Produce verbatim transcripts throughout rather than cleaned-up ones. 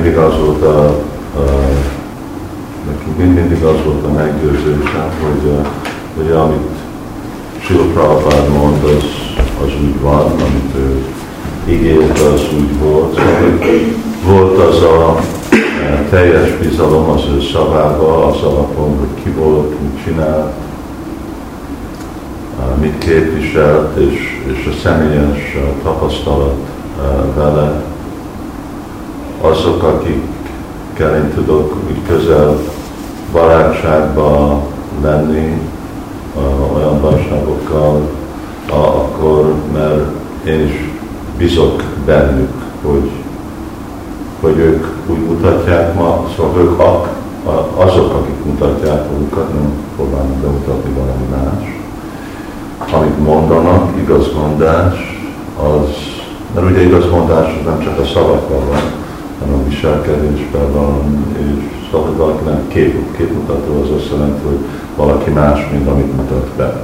mindig az volt a, a nekünk mindig az volt a meggyőzésem, hogy, hogy amit Srila Prabhupád mond, az, az úgy van, amit ő ígért, az úgy volt. Szóval volt az a teljes bizalom az ő szavába, az alapon, hogy ki volt, mit csinált, mit képviselt, és, és a személyes tapasztalat vele. Azok, akikkel én tudok úgy közel barátságba lenni, olyan barátságokkal, akkor, mert én is bízok bennük, hogy, hogy ők úgy mutatják ma, szóval ők azok, akik mutatják magukat, nem próbálnak bemutatni valami más. Amit mondanak, igazmondás, az, mert ugye igazmondás az nem csak a szavakban van, hanem a viselkedésben van, és szóval, hogy valaki nem kép, képmutató, az azt jelenti, hogy valaki más, mint amit mutat be.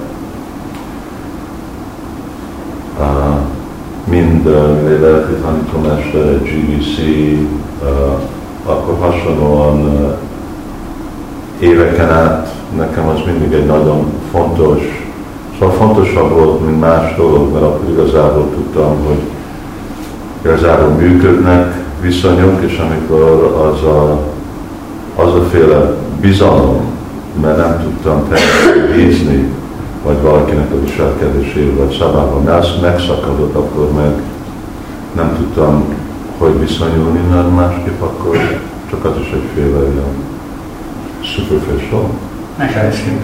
Uh, mind uh, lelki tanítómestere, gé bé cé, uh, akkor hasonlóan uh, éveken át nekem az mindig egy nagyon fontos, szóval fontosabb volt, mint más dolog, mert akkor igazából tudtam, hogy igazából működnek viszonyok, és amikor az a, az a féle bizalom, mert nem tudtam teljesen bízni, vagy valakinek a viselkedésével, vagy szabában, mert az megszakadott, akkor meg nem tudtam, hogy viszonyulni, mert másképp akkor csak az is egyféle olyan superficial. Megelőzünk.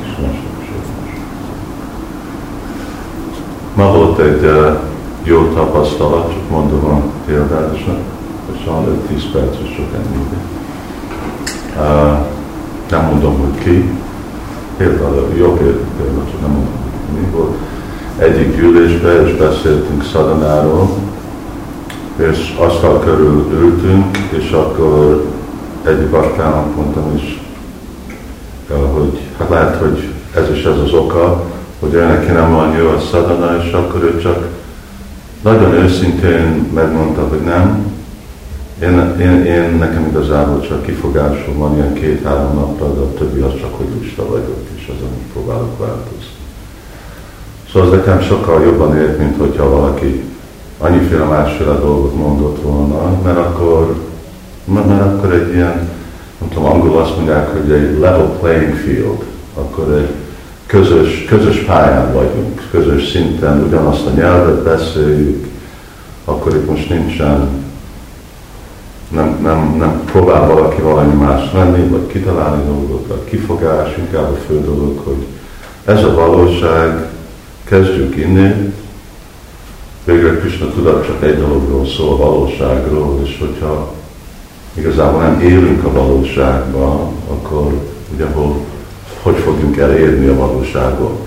Ma volt egy uh, jó tapasztalat, csak mondom a példát, és szóval öt-tíz perc, és csak ennyi. Uh, nem mondom, hogy ki. Például, jó például, csak nem mondom, hogy mi volt. Egyik gyűlésben, és beszéltünk szadanáról, és asztal körül ültünk, és akkor egyik baktának mondtam is, hogy hát lehet, hogy ez is ez az oka, hogy ő neki nem van jó a szadana, és akkor ő csak nagyon őszintén megmondta, hogy nem. Én, én, én nekem igazából csak kifogásom van ilyen két-három nappal, de a többi az csak, hogy lusta vagyok, és azon is próbálok változni. Szóval az nekem sokkal jobban ért, mint hogyha valaki annyiféle másféle dolgot mondott volna, mert akkor, mert akkor egy ilyen, nem tudom, angol azt mondják, hogy egy level playing field, akkor egy közös, közös pályán vagyunk, közös szinten, ugyanazt a nyelvet beszéljük, akkor itt most nincsen, nem, nem, nem próbál valaki valami más lenni, vagy kitalálni dolgot, vagy kifogás, inkább a fő dolog, hogy ez a valóság, kezdjük innen, végre Krishna tudat csak egy dologról szól, a valóságról, és hogyha igazából nem élünk a valóságban, akkor ugye hol, hogy fogjuk elérni a valóságot.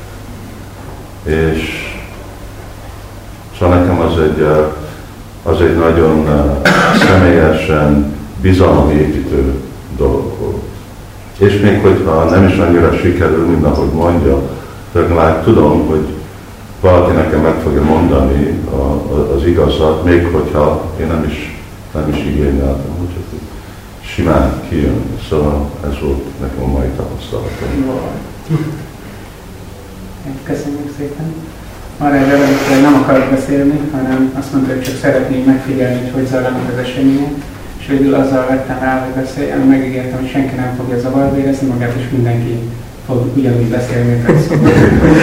És szóval nekem az egy, az egy nagyon személyesen bizalomépítő dolog volt. És még hogyha nem is annyira sikerül, mint ahogy mondja, de legalább tudom, hogy valaki nekem meg fogja mondani a, a, az igazat, még hogyha én nem is, nem is igényeltem, úgyhogy simán kijön. Szóval ez volt nekem a mai tapasztalatom. Köszönjük szépen. Arra egy előtt nem akarok beszélni, hanem azt mondta, hogy csak szeretném megfigyelni, hogy hogy zajlanak az események, és végül azzal vettem rá, hogy beszéljen, megígértem, hogy senki nem fogja zavarba érezni magát, és mindenki fog ugyanúgy beszélni, mint ezt szokott.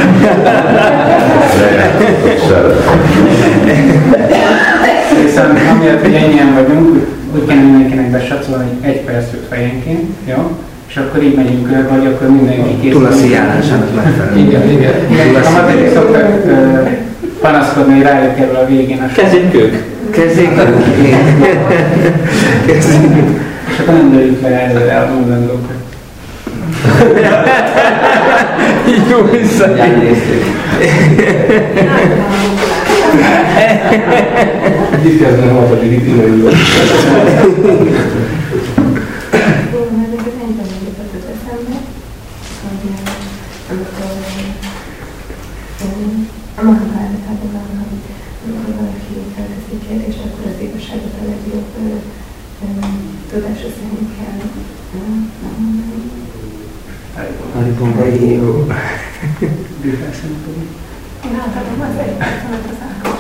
Viszont amiatt, hogy ennyien vagyunk, úgy kell mindenkinek besatszolni, hogy egy perc jut fejenként, jó? És akkor így megyünk körbe, vagy akkor mindenki kész. Tulaszi járásának megfelelő. Igen, igen. Igen, a matematik szoktak uh, panaszkodni, hogy rájuk kerül a végén a sor. Kezdjük ők. Kezdjük ők. És akkor nem dőljük le előre elmondani dolgokat. Jó visszajön. Itt kezdem a matematik, itt ülőjük. A magamkárnak, amikor valaki felteszi kérdést, akkor az igazságot a legjobb tudása szerint kell megmondani. Haribombai jó. Láthatom az egy percemet az Ákos.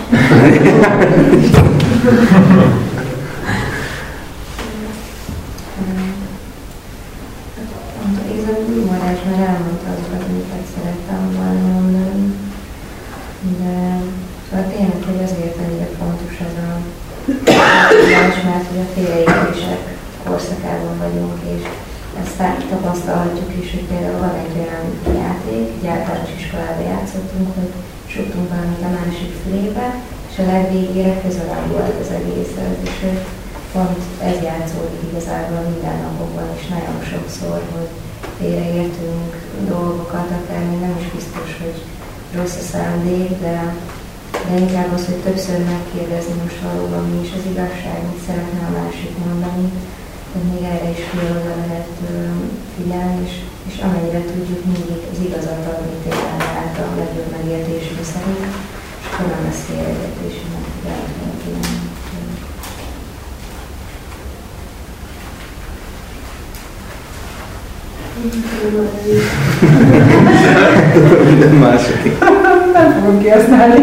Ez a gurmarás már elmondta azokat, amiket szerettem volna mondani. De szóval tényleg, hogy azért ennyire fontos ez a gurmarás, mert hogy a félreértések korszakában vagyunk, és ezt tapasztalhatjuk is, hogy például van egy olyan játék, egy általános iskolában játszottunk, hogy súgtunk valamit a másik fülébe, és a legvégére közelebb volt az egészet, és hogy pont ez játszódik igazából mindennapokban, és nagyon sokszor, hogy félreértünk dolgokat, akár még nem is biztos, hogy rossz a szándék, de, de inkább az, hogy többször megkérdezni most valóban mi is az igazság, mit szeretne a másik mondani, hogy még erre is fél oda lehet figyelni, és, és amennyire tudjuk mindig az igazat adni tényleg által a legjobb megértésünk szerint, és akkor nem lesz félreértés, hogy megfigyelni mindenkinek. Minden második. Nem fogom kihasználni.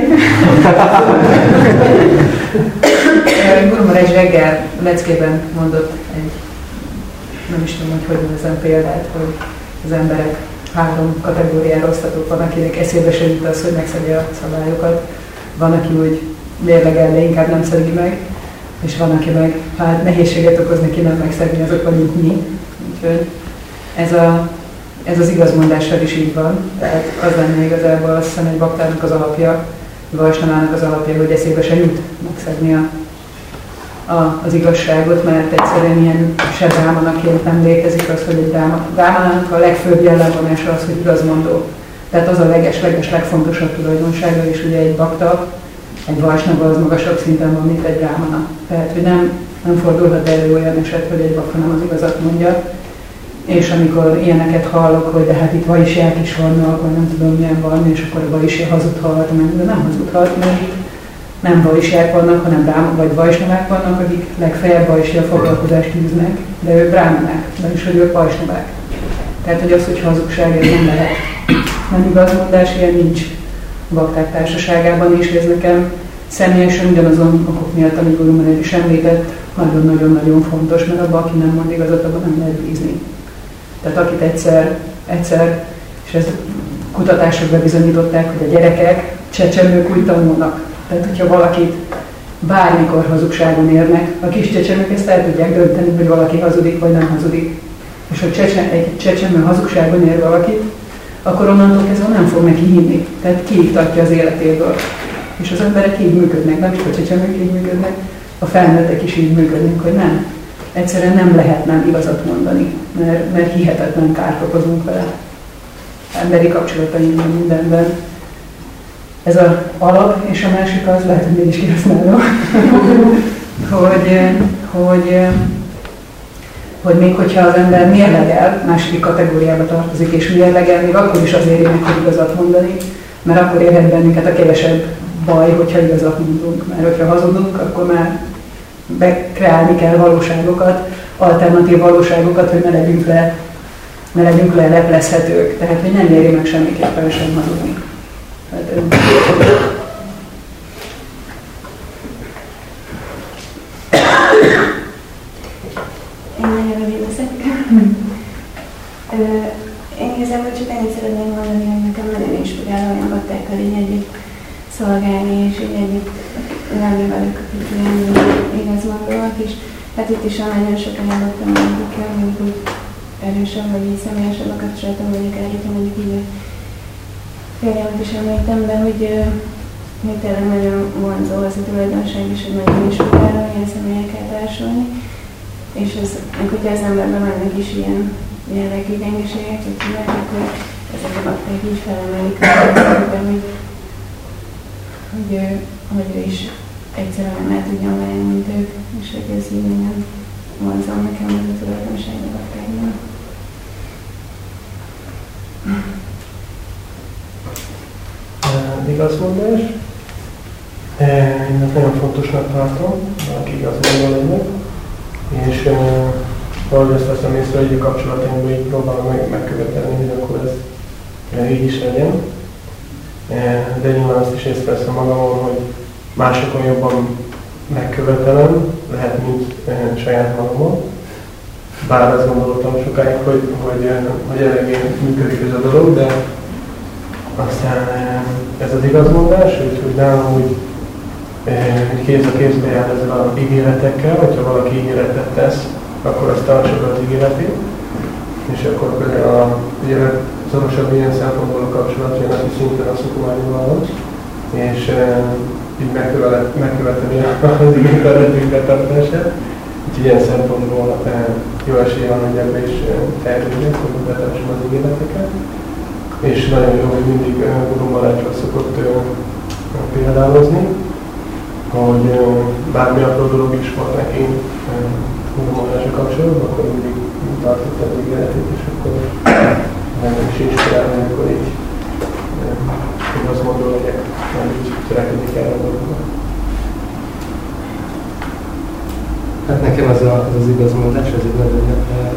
Gurumar egy reggel leckében mondott egy, nem is tudom, hogy hogy nevezem példát, hogy az emberek három kategóriára osztatók. Van, akinek eszébe se jut az, hogy megszegje a szabályokat. Van, aki úgy mérlegel, de inkább nem szegi meg. És van, aki meg hát nehézséget okoz neki nem megszegni, azok vagyunk mi. Úgyhogy ez, a, ez az igazmondással is így van. Tehát az lenne igazából azt hiszem egy baktának az alapja, Vajsnavának az alapja, hogy eszébe se jut megszegni a, a, az igazságot, mert egyszerűen ilyen se drámanaként nem létezik az, hogy egy dráma, drámának a legfőbb jellemvonása az, hogy igazmondó. Tehát az a leges-leges legfontosabb tulajdonsága, és ugye egy bakta, egy vajsnava az magasabb szinten van, mint egy drámana. Tehát, hogy nem, nem fordulhat elő olyan eset, hogy egy bakta nem az igazat mondja. És amikor ilyeneket hallok, hogy de hát itt vajsiák is vannak, vagy nem tudom milyen van, és akkor a vajsi hazudhat, de nem hazudhat, mert itt nem vajsiák vannak, hanem brám, vagy vajsnavák vannak, akik legfeljebb vajsi a foglalkozást űznek, de ők brámanák, vagyis hogy ők vajsnavák. Tehát, hogy az, hogy hazugság, ez nem lehet. Nem igazmondás, ilyen nincs bakták társaságában, és ez nekem személyesen ugyanazon okok miatt, amit Gurumar is említett, nagyon-nagyon-nagyon fontos, mert abban, aki nem mond igazat, abban nem lehet bízni. Tehát akit egyszer, egyszer, és ezt kutatások bebizonyították, hogy a gyerekek, csecsemők úgy tanulnak. Tehát, hogyha valakit bármikor hazugságon érnek, a kis csecsemők ezt el tudják dönteni, hogy valaki hazudik, vagy nem hazudik. És ha egy csecsemő hazugságon ér valakit, akkor onnantól kezdve nem fog neki hinni. Tehát kiiktatja az életéből. És az emberek így működnek, nem csak a csecsemők így működnek, a felnőttek is így működnek, hogy nem. Egyszerűen nem lehet nem igazat mondani, mert, mert hihetetlen kárt okozunk vele. Emberi kapcsolatainkban, mindenben. Ez az alap, és a másik az, lehet, hogy mégis kihasználom, hogy, hogy, hogy még hogyha az ember mérlegel, második kategóriába tartozik, és mérlegel, még akkor is azért ér meg, hogy igazat mondani, mert akkor érhet bennünket a kevesebb baj, hogyha igazat mondunk. Mert hogyha hazudunk, akkor már bekreálni kell valóságokat, alternatív valóságokat, hogy ne legyünk le, ne legyünk le leplezhetők. Tehát, hogy nem éri meg semmiképpen sem hazudni. Hát, én nagyon rövid leszek. Én igazából csak ennyit szeretném mondani, hogy nekem nagyon inspiráló olyan baktákkal így együtt szolgálni, és így együtt lenni velük, akik ilyen igazmondóak is. Hát itt is nagyon sokan eladtam, akikkel mondjuk úgy erősebb, vagy így személyesebb a kapcsolatom, mondjuk eljutom, mondjuk így férjemet is említem, de hogy még tényleg nagyon vonzó az a tulajdonság is, hogy nagyon inspiráló ilyen személyekkel társulni. És ez, hogyha az emberben vannak is ilyen jellegű gyengeségek, hogy tudják, akkor ezek a bakták így felemelik a hogy, hogy, ő, hogy ő is egyszerűen el tudjon válni, mint ők, és hogy ez így minden vonzom nekem az a tulajdonság a baktákban. Igazmondás. Én ezt nagyon fontosnak tartom, valaki igazmondó legyen. És valahogy azt veszem észre, hogy a kapcsolatainkban így próbálom meg, megkövetelni, hogy akkor ez így is legyen. De nyilván azt is észreveszem magamon, hogy másokon jobban megkövetelem, lehet, mint saját magamon. Bár azt gondoltam sokáig, hogy, hogy, hogy eléggé működik ez a dolog, de aztán ez az igazmondás, hogy, hogy nálam úgy kéz a kézbe jár ezzel az ígéretekkel, hogyha valaki ígéretet tesz, akkor azt tartsa be az ígéretét. És akkor például a ugye, szorosabb ilyen szempontból a kapcsolat jön napi szinten a szukumányival, és e, így megköveteli az ígéretek betartását. Úgyhogy ilyen szempontból e, jó esély van, hogy ebbe is fejlődjek, hogy betartsam az ígéreteket. És nagyon jó, hogy mindig Guru Maharajról szokott e, példálozni, hogy e, bármi apró dolog is volt neki e, Guru Maharajra kapcsolatban, akkor mindig tartott az ígéretét, és akkor nem is inspirálni, akkor így én azt mondom, hogy nem így törekedik el a dologban. Hát nekem az a, az, az igazmondás, ez egy nagyon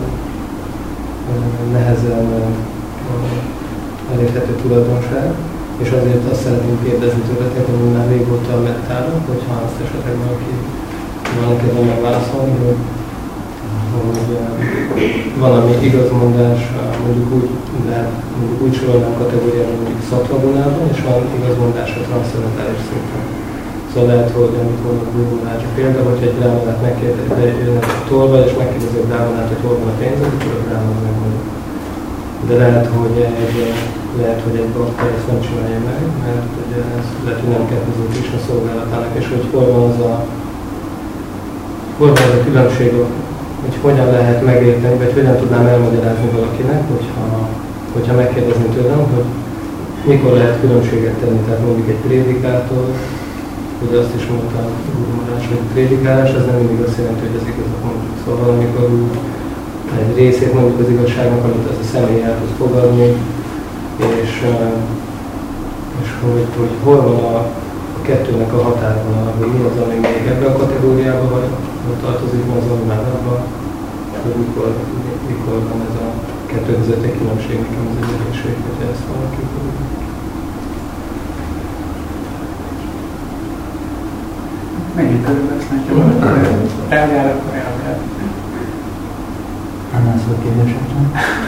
nehezen elérhető tulajdonság, és azért azt szeretném kérdezni tőletek, hogy már régóta mettálok, hogyha azt esetleg valaki van neked megválaszolni, hogy hogy valami igazmondás, mondjuk úgy, de mondjuk úgy sorolnám kategóriában, mondjuk szattva-gunában, és van igazmondás a transzcendentális szinten. Szóval lehet, hogy amikor a Guru csak példa, hogyha egy brámanát megkérdezik a tolva, és megkérdezi a brámanát, hogy hol van a pénzed, akkor a bráman megmondja. De lehet, hogy egy, lehet, hogy egy bakta ezt nem csinálja meg, mert ugye ez lehet, hogy nem kedvező Krisna szolgálatának, és hogy hol van az a, hol van az a különbség, hogy hogyan lehet megérteni, vagy hogyan tudnám elmagyarázni valakinek, hogyha, hogyha megkérdezni tőlem, hogy mikor lehet különbséget tenni. Tehát mondjuk egy prédikátor, ugye azt is mondtam, hogy a prédikálás, az nem mindig azt jelenti, hogy ez igazat mondjuk. Szóval amikor egy részét mondjuk az igazságnak, amit az a személy el tud fogadni, és, és hogy, hogy hol van a, a kettőnek a határvonal, hogy mi az, ami még ebbe a kategóriába vagy, tartozik, mi az, ami már abban, hogy mikor, mikor van ez a kettő közötti különbség, nekem az egy egészség, hogyha ezt valaki tudja. Menjünk körül, ezt látjuk. Reagál, akkor reagál. Annál szó kérdésekre.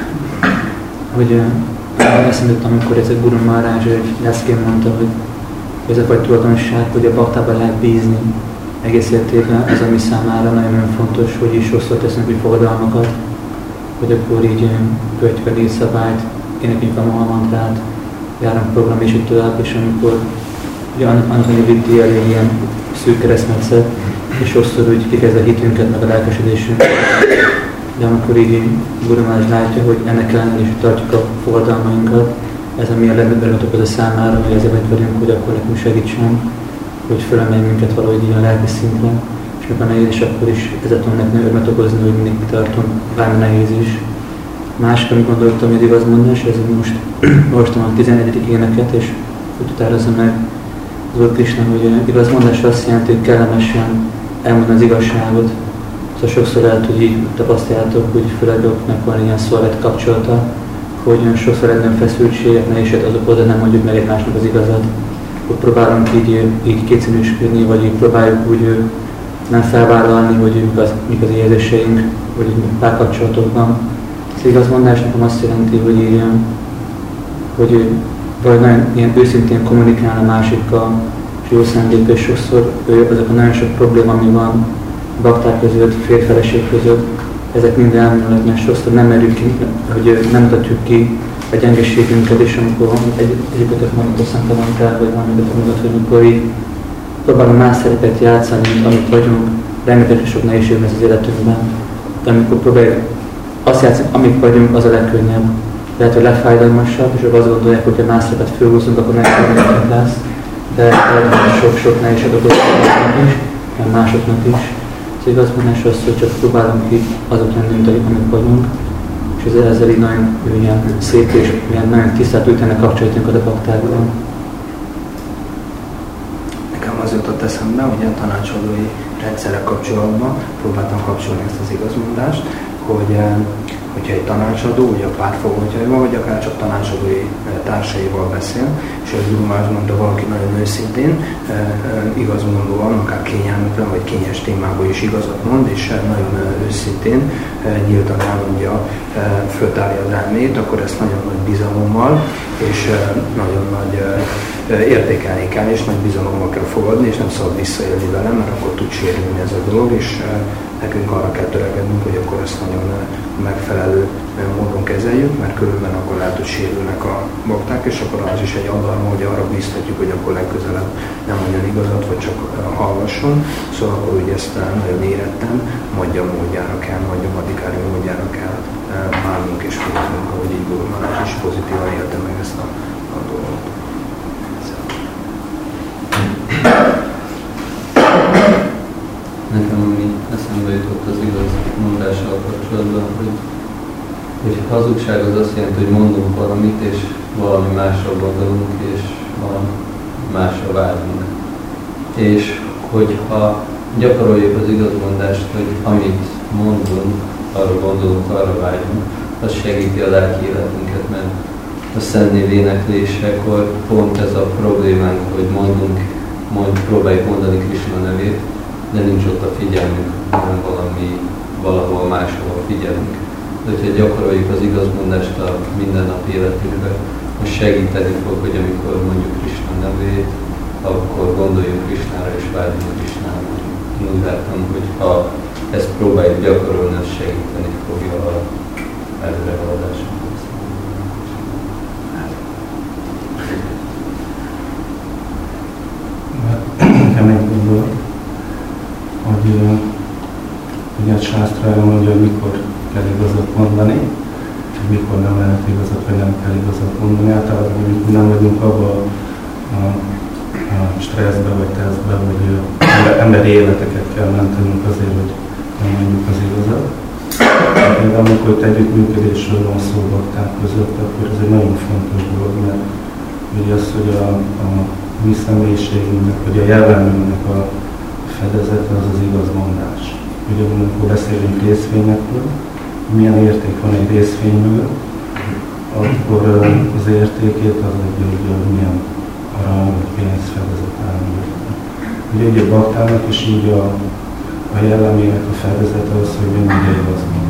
Hogy eszembe jutott, amikor ez a Guru Maharaj Leszkén mondta, hogy ez a fajta tulajdonság, hogy a baktában lehet bízni egész értében, ez ami számára nagyon fontos, hogy is sokszor teszünk úgy fogadalmakat, hogy akkor így követjük a négy szabályt, énekeljük a Maha mantrát, járunk program és így tovább, és amikor ugye annak a viddi elég ilyen szűk keresztmetszet, és sokszor úgy kikezd a hitünket, meg a lelkesedésünket. De amikor így Guru Maharaj látja, hogy ennek ellenére is tartjuk a fogadalmainkat, ez a mi a legnagyobb az a számára, hogy ezért vagyunk, hogy akkor nekünk segítsen, hogy fölemelj minket valahogy így a lelki szintre, és mikor nehéz is, akkor is ezzel nekünk örömet okozni, hogy mindig tartom, bármi nehéz is. Másik, amit gondoltam, hogy az igazmondás, ez most olvastam a tizenegyedik éneket, és úgy utálozom meg az Úr Krisna, hogy igazmondás azt jelenti, hogy kellemesen elmondani az igazságot. Szóval sokszor lehet, hogy így tapasztaljátok, hogy főleg akiknek van ilyen szolgált kapcsolata, hogy olyan sokszor rendben feszültségek, nehézségek azok oda nem mondjuk meg egymásnak az igazat. Hogy próbálunk így, így kétszínűsködni, vagy így próbáljuk úgy nem felvállalni, hogy mik az, mik az érzéseink, vagy így párkapcsolatokban. Az igazmondás nekem azt jelenti, hogy így, hogy vagy nagyon ilyen őszintén kommunikál a másikkal, és jó szándékkal, és sokszor azok a nagyon sok probléma, ami van bakták között, férfeleség között, ezek mind elmúlnak, mert sokszor nem merjük ki, hogy nem mutatjuk ki a gyengeségünket, és amikor egy, egyikötet mondjuk a Szent Avantár, vagy valamiket mondod, hogy amikor így próbálunk más szerepet játszani, mint amit vagyunk, rengeteg sok nehézség lesz az életünkben. De amikor próbáljuk azt játszani, amit vagyunk, az a legkönnyebb. Lehet, hogy legfájdalmasabb, és azt gondolják, hogy ha más szerepet fölhúzunk, akkor megkönnyebb lesz. De sok-sok nehézség okoz is, meg másoknak is. Az igazmondás az, hogy csak próbálunk így azok lenni, mint amik vagyunk, és ez ezzel így nagyon ilyen szép és ilyen nagyon tisztát újtanak kapcsolatunkat a baktákban. Nekem az jutott eszembe, hogy a tanácsadói rendszerrel kapcsolatban próbáltam kapcsolni ezt az igazmondást, hogy hogyha egy tanácsadó, ugye a pártfogótjaival, vagy akár csak tanácsadói társaival beszél, és ez Guru mondta, valaki nagyon őszintén, igazmondóan, akár kényelmetlen vagy kényes témában is igazat mond, és nagyon őszintén, nyíltan elmondja, föltárja az elmét, akkor ezt nagyon nagy bizalommal és nagyon nagy értékelni kell, és nagy bizalommal kell fogadni, és nem szabad visszaélni velem, mert akkor tud sérülni ez a dolog, és nekünk arra kell törekednünk, hogy akkor ezt nagyon megfelelő módon kezeljük, mert különben akkor lehet, hogy sérülnek a bakták, és akkor az is egy alarm, hogy arra bíztatjuk, hogy akkor legközelebb nem mondjon igazat, vagy csak hallgasson. Szóval akkor ugye ezt nagyon érettem, mondja módjára kell, mondja madikári módjára kell bánnunk és féltünk, ahogy így Guru Maharaj is pozitívan élte meg ezt a, a dolgot. Nekem ami eszembe jutott az igaz mondással kapcsolatban, hogy, hogy hazugság az azt jelenti, hogy mondunk valamit, és valami másra gondolunk, és valami másra vágyunk. És hogyha gyakoroljuk az igazmondást, hogy amit mondunk, arra gondolunk, arra vágyunk, az segíti a lelki életünket, mert a szentnév éneklésekor pont ez a problémánk, hogy mondunk, mond, próbáljuk mondani Krisna nevét, de nincs ott a figyelmünk, hanem valami, valahol máshol figyelünk. De hogyha gyakoroljuk az igazmondást a mindennapi életünkben, az segíteni fog, hogy amikor mondjuk Krisna nevét, akkor gondoljunk Krisnára és vágyjunk Krisnára. Én úgy láttam, hogy ha ezt próbáljuk gyakorolni, az segíteni fogja a előrehaladásunkat. Nekem egy gondolat, hogy ugye a sásztra elmondja, hogy mikor kell igazat mondani, hogy mikor nem lehet igazat, vagy nem kell igazat mondani. Általában mondjuk nem vagyunk abban a, a stresszben, vagy tesztben, hogy emberi életeket kell mentenünk azért, hogy nem mondjuk az igazat. Például amikor itt együttműködésről van szó bakták között, akkor ez egy nagyon fontos dolog, mert ugye az, hogy a, a mi személyiségünknek, vagy a jellemünknek a fedezete az az igazmondás. Ugye amikor beszélünk részvényekről, milyen érték van egy részvényből, akkor az értékét az adja, hogy milyen arany vagy pénz fedezet áll. Ugye egy a baktának is így a, a jellemének a fedezete az, hogy mindig igazmond.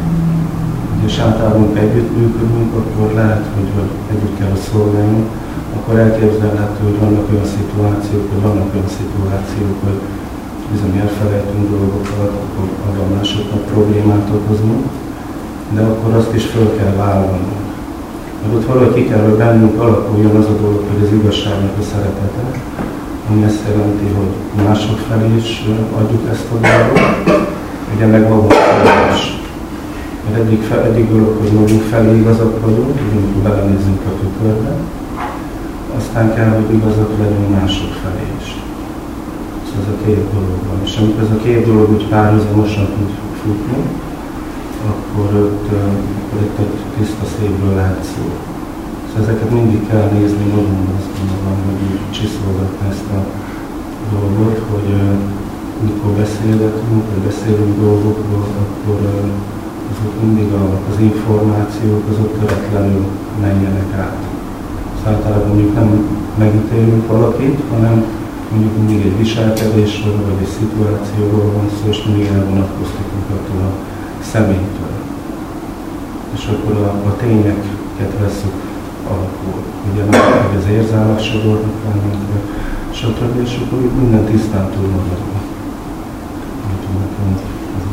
És általában együttműködünk, akkor lehet, hogy együtt kell szolgáljunk, akkor elképzelhető, hogy vannak olyan szituációk, hogy vannak olyan szituációk, hogy bizony elfelejtünk dolgokat, akkor abban másoknak problémát okozunk, de akkor azt is föl kell vállalnunk. Mert ott valahogy ki kell, hogy bennünk alakuljon az a dolog, hogy az igazságnak a szeretete, ami azt jelenti, hogy mások felé is adjuk ezt a dolgot, ugye meg magunk is. Mert egyik, fel, egyik dolog, hogy magunk felé igazak vagyunk, amikor belenézünk a tükörbe, aztán kell, hogy igazak legyünk mások felé is. Szóval ez a két dolog van. És amikor ez a két dolog úgy párhuzamosan tud futni, akkor ott, akkor itt egy tiszta szépről lehet szó. Szóval ezeket mindig kell nézni magunkban, azt gondolom, hogy így csiszolgatni ezt a dolgot, hogy mikor beszélgetünk, vagy beszélünk dolgokról, akkor azok mindig az információk, azok töretlenül menjenek át. Általában mondjuk nem megítélünk valakit, hanem mondjuk mindig egy viselkedésről, vagy egy szituációról van szó, és mindig elvonatkoztatunk attól a személytől. És akkor a, a tényeket veszük alapul. Ugye meg az érzelmek sodornak bennünk, stb. És akkor minden tisztán tud maradni. Úgyhogy nekem ez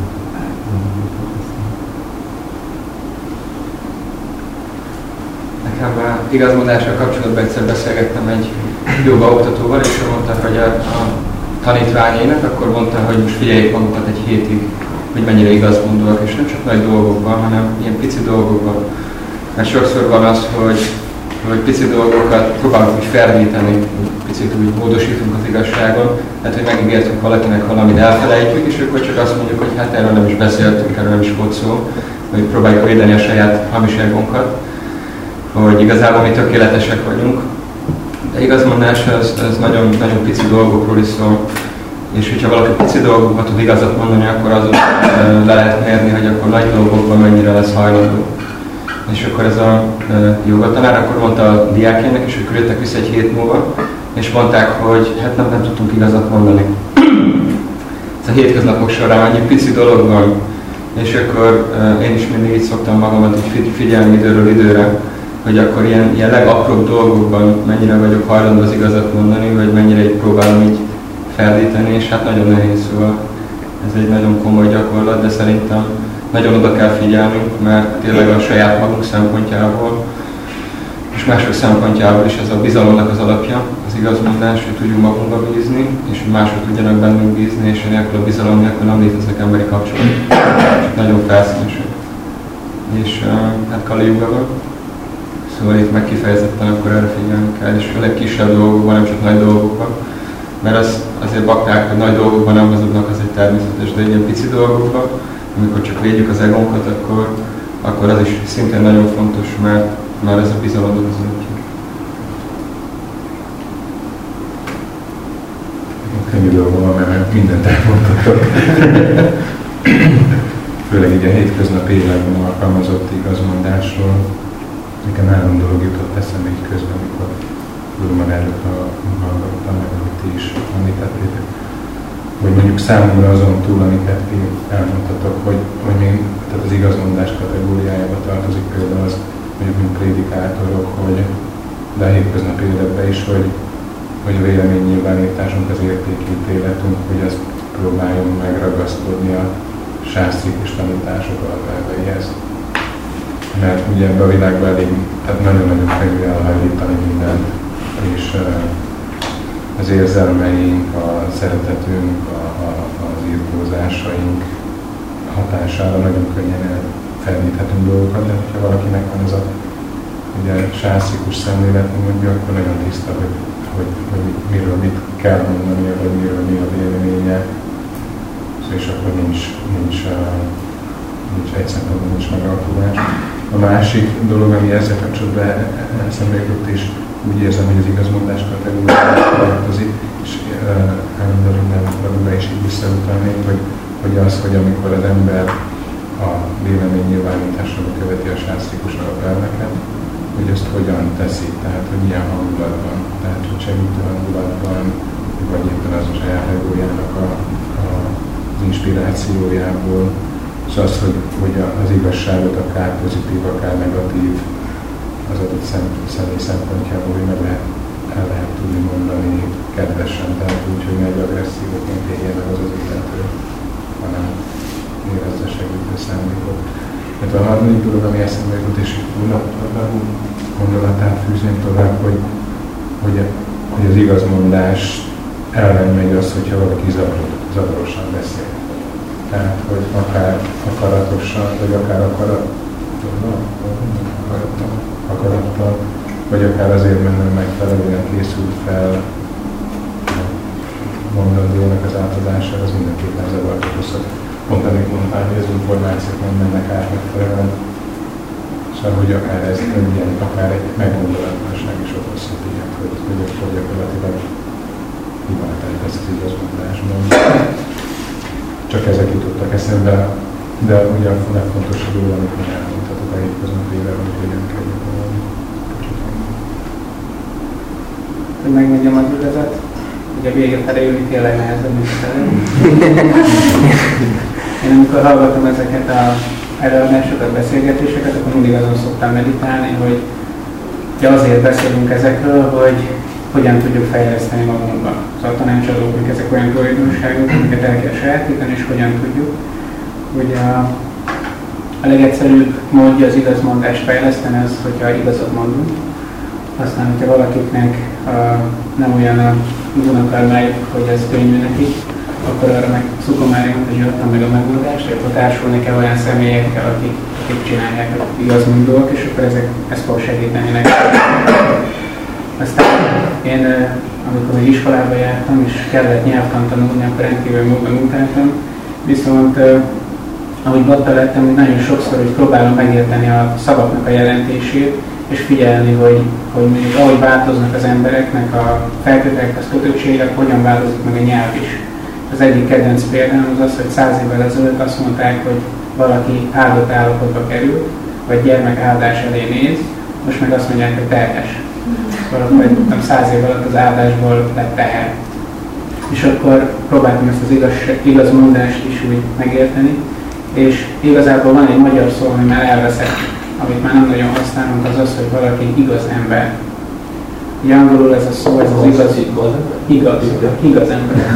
Nekem igazmondással kapcsolatban egyszer beszélgettem egy joga oktatóval, és ő mondta, hogy a, a tanítványainak akkor mondta, hogy most figyeljék magukat egy hétig, hogy mennyire igazmondóak, és nem csak nagy dolgokban, hanem ilyen pici dolgokban. Mert sokszor van az, hogy, hogy pici dolgokat próbálunk úgy ferdíteni, picit úgy módosítunk az igazságon, tehát hogy megígértünk valakinek valamit, elfelejtjük, és akkor csak azt mondjuk, hogy hát erről nem is beszéltünk, erről nem is volt szó, hogy próbáljuk védeni a saját hamiságunkat, hogy igazából mi tökéletesek vagyunk. De igazmondás az, az nagyon, nagyon pici dolgokról is szól. És hogyha valaki pici dolgokban tud igazat mondani, akkor azon le lehet mérni, hogy akkor nagy dolgokban mennyire lesz hajlandó. És akkor ez a jogatanár akkor mondta a diákjának, és ők jöttek vissza egy hét múlva, és mondták, hogy hát nem, nem tudtunk igazat mondani. Ez a hétköznapok során annyi pici dolog van, és akkor én is mindig így szoktam magamat így figyelni időről időre, hogy akkor ilyen, ilyen legapróbb dolgokban mennyire vagyok hajlandó az igazat mondani, vagy mennyire így próbálom így ferdíteni, és hát nagyon nehéz, szóval ez egy nagyon komoly gyakorlat, de szerintem nagyon oda kell figyelnünk, mert tényleg a saját magunk szempontjából, és mások szempontjából is ez a bizalomnak az alapja, az igazmondás, hogy tudjunk magunkba bízni, és hogy mások tudjanak bennünk bízni, és nélkül a bizalom nélkül nem léteznek emberi kapcsolatok. Nagyon felszínesek. És uh, hát Kali Yuga, szóval itt meg kifejezetten akkor erre figyelni kell, és a legkisebb dolgokban, nem csak nagy dolgokban, mert az, azért bakták, hogy nagy dolgokban nem hazudnak, az egy természetes, de ilyen pici dolgokban, amikor csak védjük az egónkat, akkor, akkor az is szintén nagyon fontos, mert már ez a bizalom az útja. Ennyi dolgom van, mert mindent elmondhatok. Főleg így a hétköznapi életben alkalmazott igazmondásról. Nekem három dolog jutott eszembe így közben, amikor Guru előtt hallgattam, meg amit ti is említettétek. Hogy mondjuk számomra azon túl, amiket ti elmondtatok, hogy, hogy még tehát az igazmondás kategóriájába tartozik például az, mondjuk mint prédikátorok, hogy de a hétköznapi életben is, hogy, hogy a véleménynyilvánításunk, az értékítéletünk, hogy azt próbáljon megragaszkodni a sásztrikus tanítások alapelveihez. Mert ugye ebben a világban elég, tehát nagyon-nagyon könnyű elhajlítani mindent, és uh, az érzelmeink, a szeretetünk, a, a, az irtózásaink hatására nagyon könnyen elfelejthetünk dolgokat, de ha valakinek van ez a ugye sásztrikus szemlélet, mondja, akkor nagyon tiszta, hogy, hogy, hogy miről mit kell mondani, vagy miről mi a véleménye, és akkor nincs, nincs, uh, nincs egy szempontból nincs megalkulás. A másik dolog, ami ezzel kapcsolatban eszembe jutott, és úgy érzem, hogy az igazmondás kategóriájára tartozik, és állandóan mindenben is így visszautalnék, hogy, hogy az, hogy amikor az ember a vélemény nyilvánításra követi a sásztrikus alapelveket, hogy azt hogyan teszi, tehát hogy milyen hangulatban, tehát hogy segítő hangulatban, vagy éppen az a saját egójának a, a, az inspirációjából, és az, hogy, hogy az igazságot akár pozitív, akár negatív az adott személy szempontjából, hogy meg lehet, el lehet tudni mondani kedvesen, tehát úgy, hogy ne egy agresszívokként élje meg az az illető, hanem érezze segítő szándékot. Tehát a harmadik dolog, ami eszembe jutott, és gondolatát fűzném tovább, hogy, hogy, hogy az igazmondás ellen megy az, hogyha valaki zavarosan beszél. Tehát, hogy akár akaratosan, vagy akár akarattal, akarattal, vagy akár azért, mert nem megfelelően készült fel mondandónak az átadására, az mindenképpen zavart okozhat. Pont amit mondtál, hogy az információk nem mennek át megfelelően. Szóval, hogy akár ez ilyen, akár egy meggondolatlanság is okozhat ilyet, hogy, hogy akkor gyakorlatilag hibátát tesz az igazmondásban. Csak ezek jutottak eszembe, de ugye a legfontosabb dolog, amit mi elmondhatok a hétköznapi életben, hogy hogyan kell gyakorolni. Hogy megmondjam az üzenet, ugye a vége felé jönni tényleg nehezebb, mint felé. Én amikor hallgatom ezeket az előadásokat, beszélgetéseket, akkor mindig azon szoktam meditálni, hogy ugye azért beszélünk ezekről, hogy hogyan tudjuk fejleszteni magunkban. Szóval a tanácsadóknak ezek olyan tulajdonságok, amiket el kell sajátítani, és hogyan tudjuk. Ugye a, a legegyszerűbb módja az igazmondást fejleszteni az, hogyha igazat mondunk. Aztán, hogyha valakiknek a, nem olyan a gunakarmájuk, hogy ez könnyű neki, akkor arra meg szukomáriumot, hogy adtam meg a megoldást, akkor társulni kell olyan személyekkel, akik, akik csinálják az igazmondók, és akkor ezek, ez fog segíteni nekik. Aztán én, amikor még iskolába jártam, és kellett nyelvtant tanulni, akkor rendkívül módon utáltam. Viszont ahogy batta lettem, hogy nagyon sokszor hogy próbálom megérteni a szavaknak a jelentését, és figyelni, hogy, hogy mondjuk ahogy változnak az embereknek a feltételek, az kötöttségek, hogyan változik meg a nyelv is. Az egyik kedvenc példám az az, hogy száz évvel ezelőtt azt mondták, hogy valaki áldott állapotba kerül, vagy gyermek áldás elé néz, most meg azt mondják, hogy terhes. Valahogy nem száz év alatt az áldásból lett teher. És akkor próbáltam ezt az igaz, igaz mondást is úgy megérteni, és igazából van egy magyar szó, ami már elveszett, amit már nem nagyon használunk, az az, hogy valaki igaz ember. Ugye angolul ez a szó, ez az igaz, igaz, igaz ember.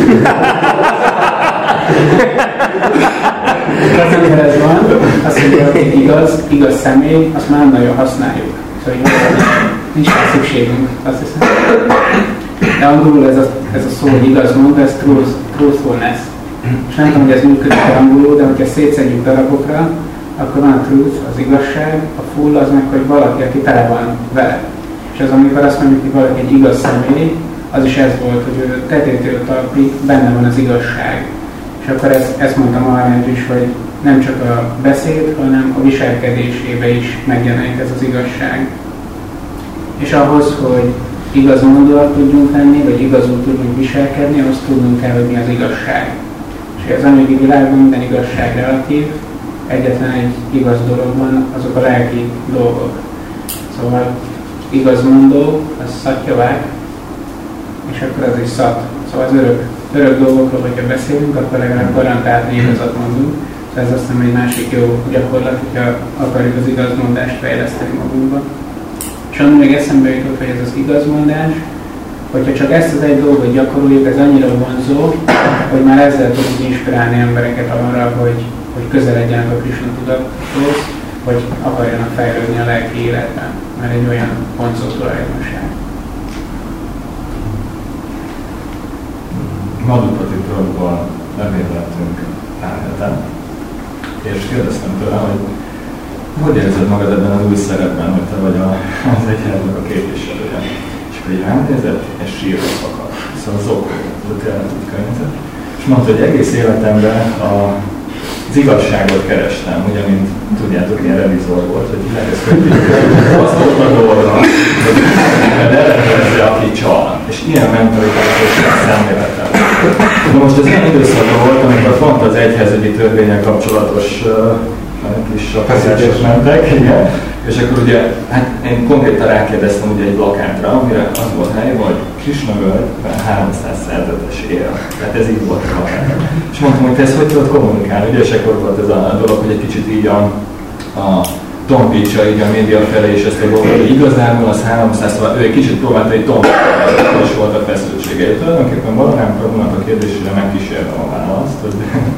Az, amikor ez van, azt mondja, hogy igaz, igaz személy, azt már nem nagyon használjuk. Szóval nincs már szükségünk, azt hiszem. De angolul ez a, ez a szó, hogy igaz monda, ez truth, truthfulness. És nem tudom, hogy ez működik angolul, de hogyha szétszedjük darabokra, akkor van a truth, az igazság, a full az meg, hogy valaki, aki tele van vele. És az, amikor azt mondjuk, hogy valaki egy igaz személy, az is ez volt, hogy ő tetétől talpig benne van az igazság. És akkor ezt, ezt mondtam arra is, hogy nem csak a beszéd, hanem a viselkedésébe is megjelenik ez az igazság. És ahhoz, hogy igaz mondóak tudjunk lenni, vagy igazul tudjunk viselkedni, ahhoz tudnunk kell, hogy mi az igazság. És az anyagi világban minden igazság relatív, egyetlen egy igaz dolog van, azok a lelki dolgok. Szóval igaz mondó, az szatjavák, és akkor az is szat. Szóval az örök, örök dolgokról, hogyha beszélünk, akkor legalább garantált igazat mondunk. Szóval ez azt hiszem egy másik jó gyakorlat, hogyha akarjuk az igazmondást fejleszteni magunkba. És ami még eszembe jutott, hogy ez az igazmondás, hogyha csak ezt az egy dolgot gyakoroljuk, ez annyira vonzó, hogy már ezzel tudjuk inspirálni embereket arra, hogy, hogy közeledjenek a Krisna tudathoz, vagy akarjanak fejlődni a lelki életben, mert egy olyan vonzó tulajdonság. Madhupati Prabhuval levéllettünk pár heten, és kérdeztem tőle, hogy hogy érzed magad ebben az új szerepben, hogy te vagy a, az egyháznak a képviselője. És akkor így ránézett, és sírva szakadt. Szóval zokó, ez tényleg úgy környezet. És mondta, hogy egész életemben a, az igazságot kerestem, ugye, mint tudjátok, ilyen revizor volt, hogy elkezd kötni. Azt mondta dolga, hogy ellenőrzze, aki csal. És ilyen mentalitásos szemléletem. De most az ilyen időszakban volt, amikor pont az egyházügyi törvényel kapcsolatos kis feszítések mentek, igen. És akkor ugye, hát én konkrétan rákérdeztem ugye egy plakátra, amire az volt helyben, hogy Krisna völgyben háromszáz szerzetes él. Tehát ez így volt a plakát. És mondtam, hogy te ezt hogy tudod kommunikálni, ugye, és akkor volt ez a dolog, hogy egy kicsit így a, a tompítsa így a média felé, és ezt a dolgot, hogy igazából az háromszáz, szóval ő egy kicsit próbálta egy tompítani, és volt a feszültsége. Tulajdonképpen Balarám Prabhunak a kérdésére megkísértem a választ, hogy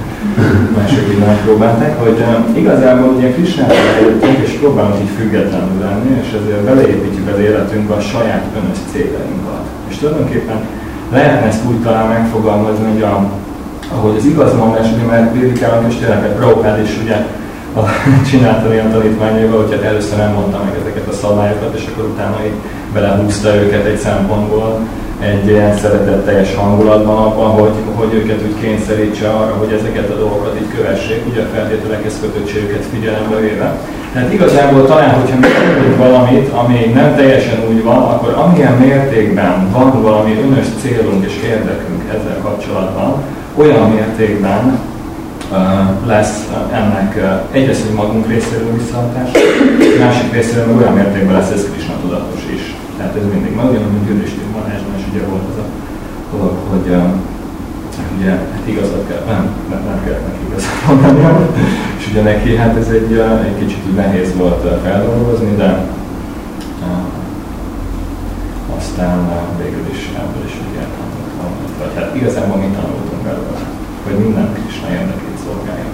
mások így megpróbálták, hogy uh, igazából ugye Krisnára eljöttünk, és próbálunk így függetlenül lenni, és ezért beleépítjük az életünkbe a saját önös céljainkat. És tulajdonképpen lehetne ezt úgy talán megfogalmazni, hogy a, ahogy az igazmondás, ugye már Védikának és tényleg Prabhupád is ugye a, csinálta ilyen tanítványaival, hogy hát először nem mondta meg ezeket a szabályokat, és akkor utána így belehúzta őket egy szempontból, egy ilyen szeretetteljes hangulatban abban, hogy, hogy őket úgy kényszerítse arra, hogy ezeket a dolgokat így kövessék, ugye a feltételekhez kötöttségüket figyelembe véve. Tehát igazából talán, hogyha megtudjuk valamit, ami nem teljesen úgy van, akkor amilyen mértékben van valami önös célunk és érdekünk ezzel kapcsolatban, olyan mértékben uh, lesz ennek uh, egyrészt, hogy magunk részéről visszahatás, másik részéről meg olyan mértékben lesz ez Krisna tudatos is. Tehát ez mindig meg, ugyanúgy, mint Judhishthira Mahārājban is ugye volt az a dolog, hogy uh, ugye hát igazat kell, nem, nem, nem kellett neki igazat mondani, és ugye neki hát ez egy, uh, egy kicsit nehéz volt uh, feldolgozni, de uh, aztán uh, végül is ebből is úgy érthetünk valamit. Vagy hát igazából mi tanultunk belőle, hogy minden Krisna érdekét szolgálja.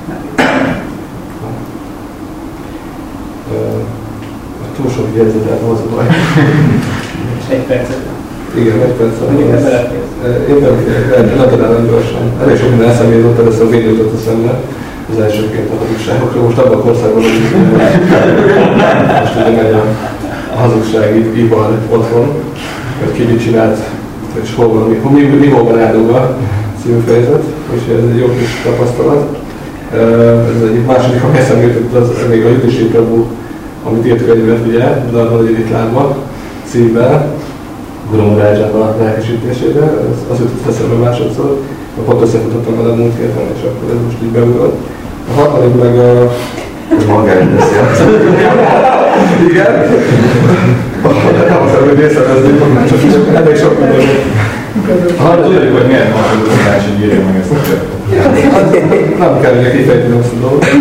Túl sok jegyzetet hoz a baj. Egy percet. Igen, egy percet. Én pedig nagyon gyorsan. Elég sok minden eszembe jutott, először a videó jutott eszembe. Az elsőként a hazugságokról. Most abban a korszakban, hogy most ugye megy a, a hazugsági ipar otthon, hogy ki mit csinált, és hol van, mi, mi, mi hol van eldobva című fejezet, úgyhogy ez egy jó kis tapasztalat. Ez egyik második, ami eszembe jutott, az még a Judhishthira Prabhu, amit írt könyvet, ugye, Dharma Liditlámba, címben, Guru Mahārājnak a lelkesítésére, az jutott eszembe másodszor. pont összefutottam vele múlt héten, és akkor ez most így beugrott. A harmadik meg a... Ez magány beszél. Igen? Nem azt hogy észrevezni, csak elég sok minden. Ha tudjuk, hogy milyen hasonlózás, hogy írja meg ezt a kérdést. Nem kell ugye kifejteni azt a dolgot.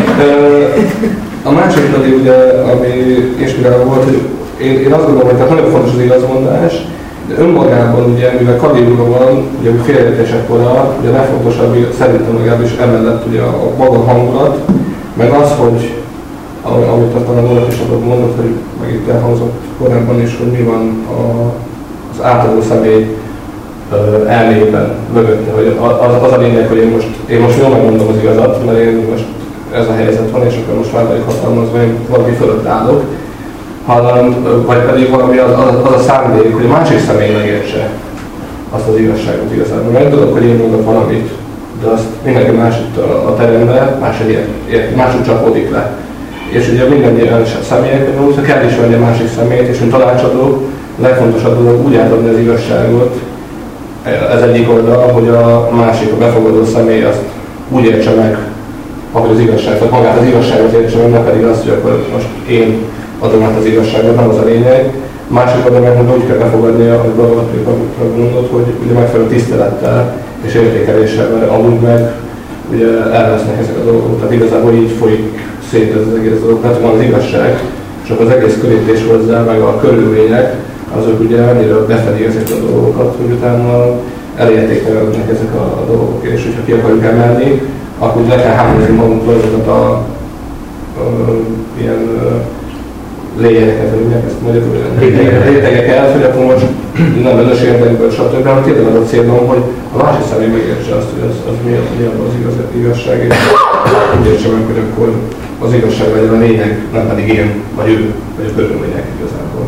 A másik pedig ugye, ami inspiráló volt, hogy én, én azt gondolom, hogy tehát nagyon fontos az igazmondás, de önmagában ugye, mivel Kalilura van, ugye félreértések kora, ugye a legfontosabb szerintem legalábbis emellett ugye a maga hangulat, meg az, hogy amit aztán a Nóra is adott mondott, hogy meg itt elhangzott korábban is, hogy mi van a, az átadó személy elméjében, mögötte, hogy az, az a lényeg, hogy én most, én most jól megmondom az igazat, mert én most ez a helyzet van, és akkor most már vagyok hatalmazva, én valami fölött állok, hanem, vagy pedig valami az, az, az a szándék, hogy a másik személy megértse azt az igazságot igazából. Mert tudok, hogy én mondok valamit, de azt mindenki más itt a, a teremben, máshogy, máshogy csapódik le. És ugye minden ilyen személyek, hogy kell ismerni a másik személyt, és mint tanácsadó, a legfontosabb dolog úgy átadni az igazságot, ez egyik oldal, hogy a másik, a befogadó személy azt úgy értse meg, ahogy az igazság, tehát magát az igazságot értse meg, ne pedig azt, hogy akkor most én adom át az igazságot, nem az a lényeg. Másik oldal meg úgy kell befogadni a dolgot, hogy mondod, hogy ugye megfelelő tisztelettel és értékeléssel, mert amúgy meg ugye elvesznek ezek a dolgok. Tehát igazából így folyik szét ez az egész dolog. Tehát van az igazság, és akkor az egész körítés hozzá, meg a körülmények, azok ugye annyira befedik ezeket a dolgokat, hogy utána elértékelődnek ezek a, a dolgok, és hogyha ki akarjuk emelni, akkor le kell hámozni magunkról azokat a, a, a ilyen lényegeket, hogy mindjárt ezt magyarul, rétegeket, hogy akkor most nem önös érdekből, stb. Hanem tényleg az a célom, hogy a másik személy megértse azt, hogy az, az mi, mi az igaz, igazság, és úgy értse meg, hogy akkor az igazság legyen a lényeg, nem pedig én, vagy ő, vagy a körülmények igazából.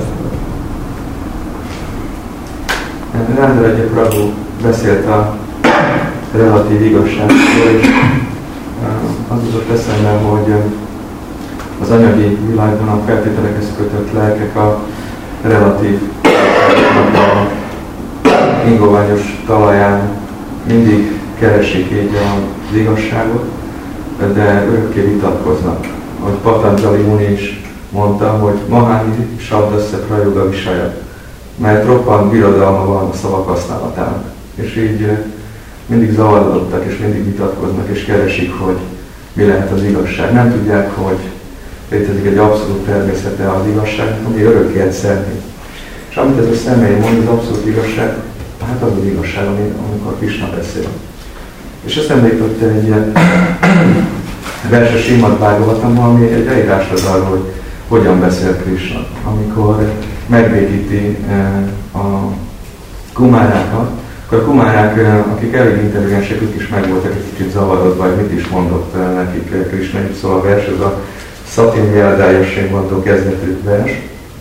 Rendőrgye Prabhu beszélt a relatív igazságról, és az jutott eszembe, hogy az anyagi világban a feltételekhez kötött lelkek a relatív a ingoványos talaján mindig keresik így az igazságot, de örökké vitatkoznak. Ahogy Patanjali Muni is mondta, hogy Mahani Sabdasya Prayoga Visaya, mert roppant birodalma van a szavak használatának. És így mindig zavarodottak, és mindig vitatkoznak, és keresik, hogy mi lehet az igazság. Nem tudják, hogy létezik egy abszolút természete az igazság, ami örökké egyszerű. És amit ez a személy mond, az abszolút igazság, hát az az igazság, amikor Krishna beszél. És eszembe jutott egy ilyen verses Srimad Bhagavatamban, ami egy leírás az arról, hogy hogyan beszél Krishna, amikor megvédíti a kumárákat, akkor a kumárák, akik elég intelligensek, ők is meg voltak egy kicsit zavarodva, vagy mit is mondott nekik Krishna, szóval a vers, ez a Szatim Jeldájasén mondó kezdetű vers.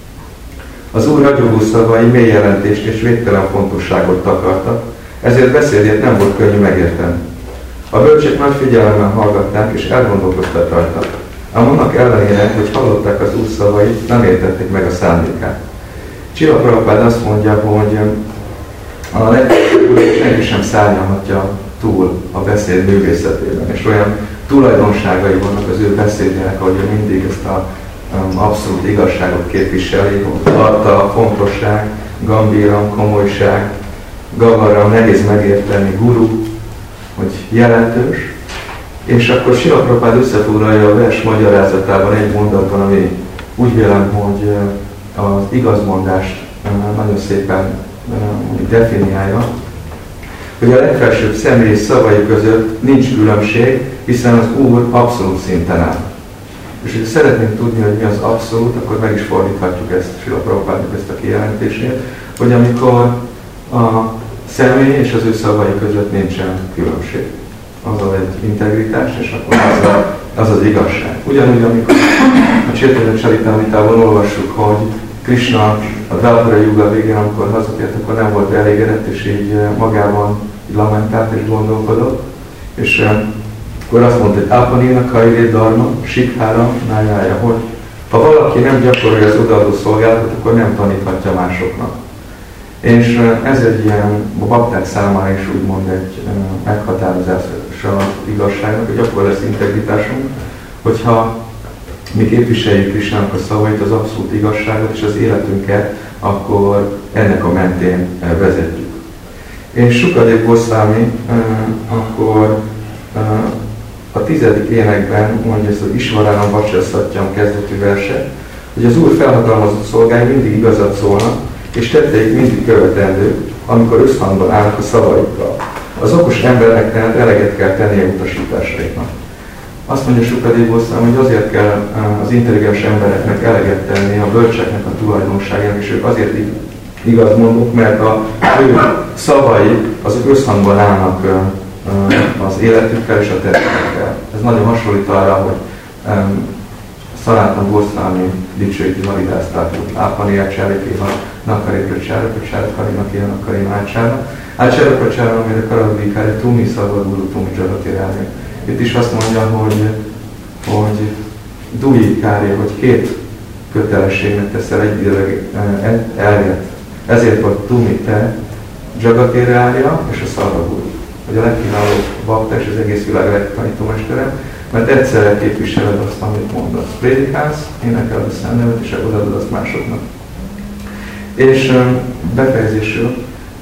Az Úr ragyogó szavai mély jelentést és végtelen fontosságot takartak, ezért beszédét nem volt könnyű megérteni. A bölcsek nagy figyelemmel hallgatták és elgondolkodtak rajta. Ám annak ellenére, hogy hallották az Úr szavait, nem értették meg a szándékát. Csilla Prabhupád azt mondja, hogy a legtöbb senki sem szárnyalhatja túl a beszéd művészetében, és olyan tulajdonságai vannak az ő beszédének, hogy ő mindig ezt a um, abszolút igazságot képviseli, tarta, fontosság, gambíram, komolyság, gavara, nehéz megérteni, guru, hogy jelentős. És akkor Srila Prabhupád összefoglalja a vers magyarázatában egy mondatban, ami úgy vélem, hogy az igazmondást nagyon szépen definiálja, hogy a legfelsőbb személy szavai között nincs különbség, hiszen az Úr abszolút szinten áll. És hogyha szeretnénk tudni, hogy mi az abszolút, akkor meg is fordíthatjuk ezt, Srila Prabhupádnak ezt a kijelentését, hogy amikor a személy és az ő szavai között nincsen különbség. Az egy integritás, és akkor az a, az, az igazság. Ugyanúgy, amikor a Chaitanya Charitamritában olvassuk, hogy Krishna a Dvapara Yuga végén, amikor hazatért, akkor nem volt elégedett, és így magában így lamentált és gondolkodott. És akkor azt mondta, hogy Apanina Kairé Dharma, Sikhára, Nájája, hogy ha valaki nem gyakorolja az odaadó szolgálatot, akkor nem taníthatja másoknak. És ez egy ilyen, a bakták számára is úgymond egy meghatározása igazságnak, hogy akkor lesz integritásunk, hogyha mi képviseljük Krisnának a szavait, az abszolút igazságot és az életünket, akkor ennek a mentén vezetjük. És Sukadév Goszvámi akkor a tizedik énekben mondja ezt az Isvaránam Vacsaszattyam kezdetű verset, hogy az Úr felhatalmazott szolgái mindig igazat szólnak, és tetteik mindig követendők, amikor összhangban állnak a szavaikkal. Az okos embernek tehát eleget kell tennie utasításaiknak. Azt mondja Sukadév Goszvámi, hogy azért kell az intelligens embereknek eleget tenni a bölcseknek a tulajdonságának, és ők azért igaz mondok, mert a ő szavai azok összhangban állnak az életükkel és a tettekkel. Ez nagyon hasonlít arra, hogy Szanátana Goszvámi dicsőíti Haridásztát, Ápani Ácsárikéha, Nakarépre Csárapra Csáraparinak ilyen Nakarin Ácsára. Ácsárapra Csárapra, amire Karadvikári Tumi Szavadguru Tumi Dzsagatirálni. Itt is azt mondja, hogy, hogy Dui Kári, hogy két kötelességnek teszel egyidőleg elget. Ezért vagy Tumi te, Dzsagatirálja és a Szavadguru. Hogy a legkiválóbb bakta és az egész világ legtanítómestere, mert egyszerre képviseled azt, amit mondasz. Prédikálsz, énekeled a Szentnevet, és odaadod azt másoknak. És befejezésül,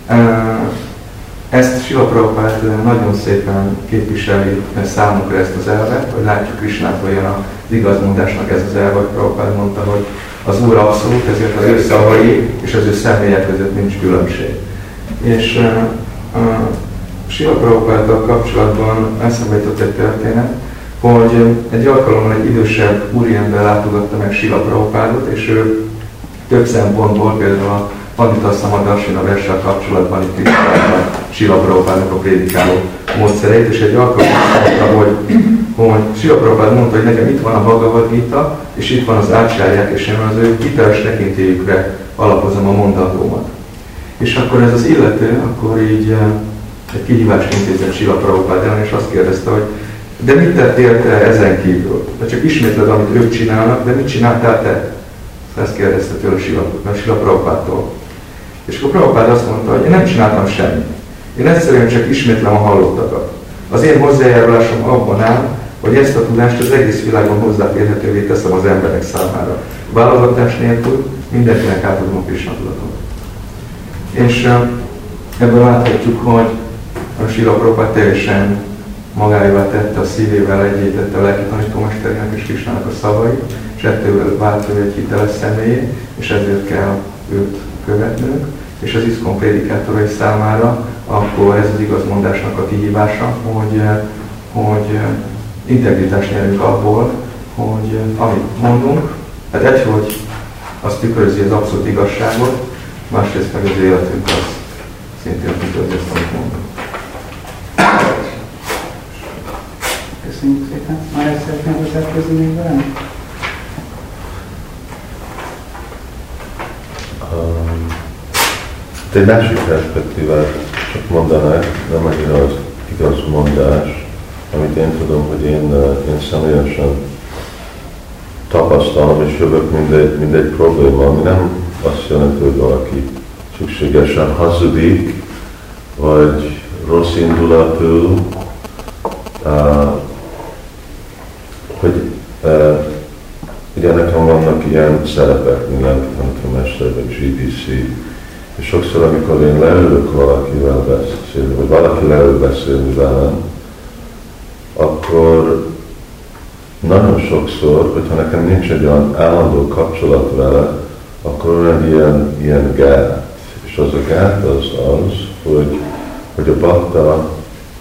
ezt Srila Prabhupád nagyon szépen képviseli számunkra ezt az elvet, hogy látjuk Krisnától jön az igazmondásnak ez az elve, hogy Prabhupád mondta, hogy az Úr abszolút, ezért az ő szavai és az ő személyek között nincs különbség. És Srila Prabhupáddal kapcsolatban eszembe jutott egy történet, hogy egy alkalommal egy idősebb úriember látogatta meg Srila Prabhupádot, és ő több szempontból, például a Pandita Samadarsina verssel kapcsolatban itt tisztelve Srila Prabhupádnak a prédikáló módszereit, és egy alkalommal mondta, hogy, hogy Srila Prabhupád mondta, hogy nekem itt van a Bhagavad Gita, és itt van az ácsárják, és én az ő hiteles tekintélyükre alapozom a mondandómat. És akkor ez az illető, akkor így egy kihívást intézett Srila Prabhupád ellen, és azt kérdezte, hogy de mit tettél te ezen kívül? De csak ismétled, amit ők csinálnak, de mit csináltál te? Ezt kérdezte tőle Srila Prabhupádtól. És akkor Prabhupád azt mondta, hogy én nem csináltam semmit. Én egyszerűen csak ismétlem a hallottakat. Az én hozzájárulásom abban áll, hogy ezt a tudást az egész világon hozzáférhetővé teszem az emberek számára. Válogatás nélkül mindenkinek átadom a Krisna tudatot. És ebből láthatjuk, hogy a Srila Prabhupád teljesen magáévá tette, a szívével egyé tette a lelki tanítómesterének és Krisnának a szavait, és ettől vált ő egy hiteles személyé, és ezért kell őt követnünk, és az ISKCON prédikátorai számára akkor ez az igazmondásnak a kihívása, hogy, hogy integritást nyerünk abból, hogy amit mondunk, hát egy, hogy az tükrözi az abszolút igazságot, másrészt meg az életünk az szintén tükrözi azt, amit mondunk. Köszönjük szépen. Már ezt szeretném hozzáfőzni még velem? Um, egy másik perspektívát csak mondanák, nem annyira az igaz mondás, amit én tudom, hogy én, én személyesen tapasztalom és jövök mindegy, mindegy probléma, ami nem azt jelenti, hogy valaki szükségesen hazudik, vagy rossz indulatú, uh, hogy uh, ugye nekem vannak ilyen szerepek, mint lelki tanítómester, vagy G D C, és sokszor, amikor én leülök valakivel beszélni, vagy valaki leül beszélni velem, akkor nagyon sokszor, hogyha nekem nincs egy olyan állandó kapcsolat vele, akkor olyan ilyen, ilyen gát. És az a gát az az, hogy, hogy a bakta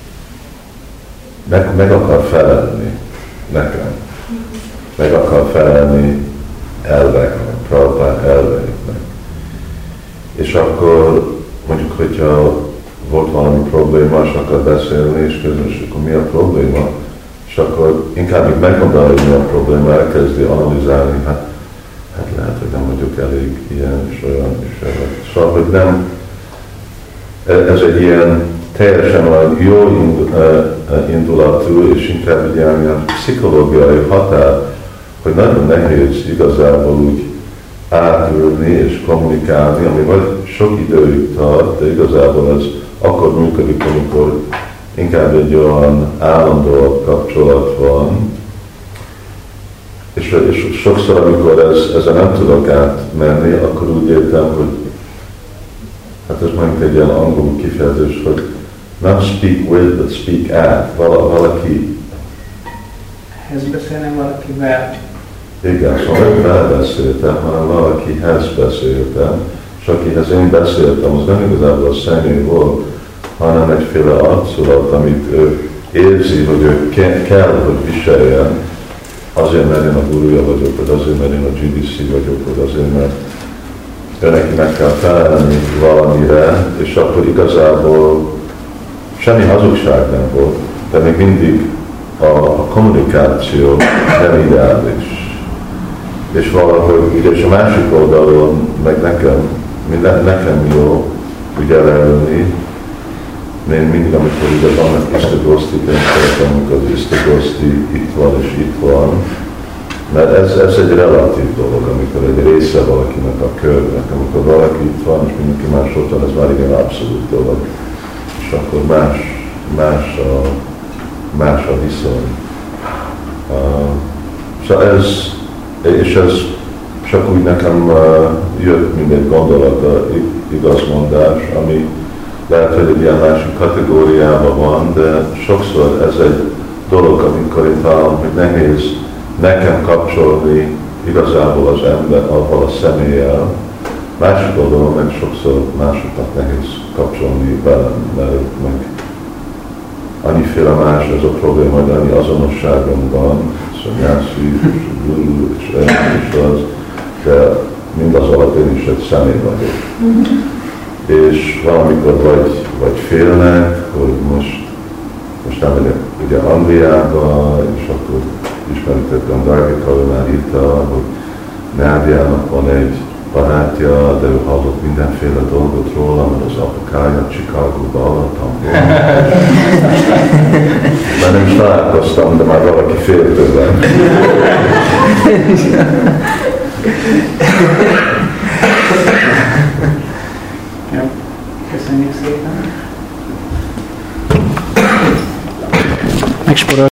meg, meg akar felelni nekem. Meg akar felelni elveknek, Prabhupád elveiknek. És akkor mondjuk, hogyha volt valami probléma, és akar beszélni, és közös, akkor mi a probléma? És akkor inkább még megmondani, hogy mi a probléma, elkezdi analizálni, hát, hát lehet, hogy nem vagyok elég ilyen, és olyan, és olyan. Szóval, hogy nem, ez egy ilyen teljesen olyan jó indulatú, és inkább egy ilyen, ilyen pszichológiai határ, hogy nagyon nehéz igazából úgy átülni és kommunikálni, ami vagy sok időig tart, de igazából ez akkor működik, amikor inkább egy olyan állandó kapcsolat van, és, és sokszor, amikor ez, ezen nem tudok átmenni, akkor úgy értem, hogy hát ez mondjuk egy ilyen angol kifejezés, hogy nem speak with, but speak at. Val- valaki... Ez beszélnem valakivel. Igen, szóval nem vele beszéltem, hanem valakihez beszéltem, és akihez én beszéltem, az nem igazából a személy volt, hanem egyféle arculat, amit ő érzi, hogy ő ke- kell, hogy viseljen, azért, mert én a gurúja vagyok, vagy azért, mert én a gé dé cé vagyok, vagy azért, mert ő neki meg kell felelni valamire, és akkor igazából semmi hazugság nem volt, de még mindig a, a kommunikáció nem ideális. És valahogy, ugye, és a másik oldalon, meg nekem, minden, nekem jó ugye leülni, én mindig, amikor ugye vannak isztogosztik, én szeretem, amikor az isztogoszti itt van és itt van, mert ez, ez egy relatív dolog, amikor egy része valakinek a körnek, amikor valaki itt van, és mindenki más ott van, ez már igen abszolút dolog. És akkor más, más, a, más a viszony. Uh, szóval ez, és ez csak úgy nekem uh, jött, mint egy gondolat, igazmondás, ami lehet, hogy egy ilyen másik kategóriában van, de sokszor ez egy dolog, amikor én találom, hogy nehéz nekem kapcsolni igazából az ember, avval a személlyel. Másik oldalon meg sokszor másoknak nehéz kapcsolni velem, mert meg annyiféle más ez a probléma, hogy annyi azonosságom van, szonyászi, és és az, de mindaz alatt én is egy személy vagyok. És valamikor vagy, vagy félnek, hogy most, most elmegyek ugye Angliába, és akkor ismeritek Gandharvika, ő már írta, hogy Nádiának van egy barátja, de ő hallott mindenféle dolgot róla, mert az apukája Chicagóba alattam volna. Már nem is találkoztam, de már valaki fél tőlem. Jó, köszönjük szépen. Megspórol.